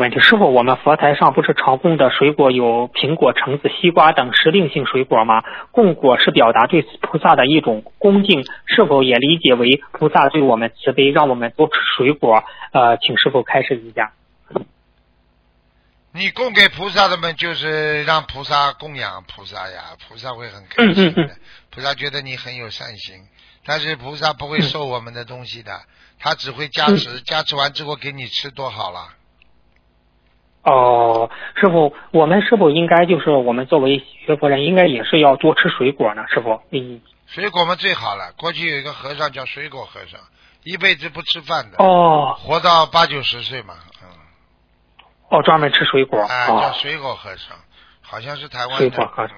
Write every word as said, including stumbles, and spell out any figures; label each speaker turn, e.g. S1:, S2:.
S1: 问题，师傅，我们佛台上不是常供的水果有苹果、橙子、西瓜等时令性水果吗？供果是表达对菩萨的一种恭敬，是否也理解为菩萨对我们慈悲，让我们多吃水果？呃，请师傅开示一下。
S2: 你供给菩萨的们，就是让菩萨供养菩萨呀，菩萨会很开心的。
S1: 嗯嗯嗯
S2: 菩萨觉得你很有善心，但是菩萨不会收我们的东西的，他只会加持，
S1: 嗯
S2: 加持完之后给你吃多好了。
S1: 哦，师傅，我们是否应该就是我们作为学佛人，应该也是要多吃水果呢？师傅，嗯，
S2: 水果嘛最好了。过去有一个和尚叫水果和尚，一辈子不吃饭的，
S1: 哦
S2: 活到八九十岁嘛，嗯，
S1: 哦，专门吃水果，
S2: 啊，
S1: 哦、
S2: 叫水果和尚，好像是台湾的。
S1: 水果和尚。